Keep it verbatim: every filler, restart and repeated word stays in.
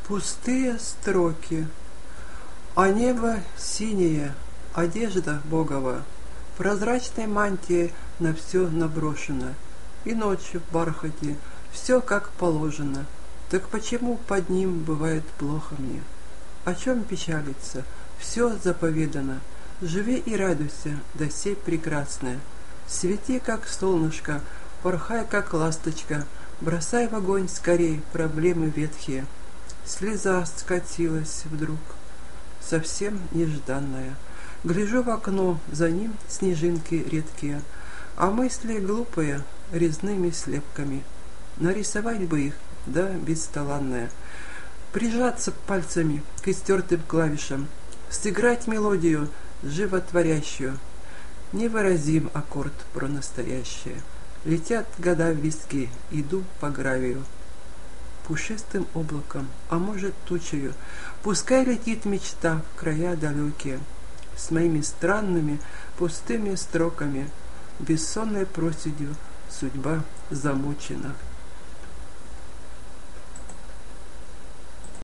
Пустые строки, а небо синее, одежда Богова, прозрачной мантией на все наброшено, и ночью в бархате все как положено. Так почему под ним бывает плохо мне? О чем печалиться? Все заповедано. Живи и радуйся, да сей прекрасное. Свети, как солнышко, порхай, как ласточка, бросай в огонь скорей проблемы ветхие. Слеза скатилась вдруг, совсем нежданная. Гляжу в окно, за ним снежинки редкие, а мысли глупые резными слепками. Нарисовать бы их, да бесталанная, прижаться пальцами к истертым клавишам, сыграть мелодию животворящую. Невыразим аккорд про настоящее. Летят года в виски, иду по гравию. Пушистым облаком, а может тучею, пускай летит мечта в края далекие, с моими странными пустыми строками, бессонной проседью судьба замучена.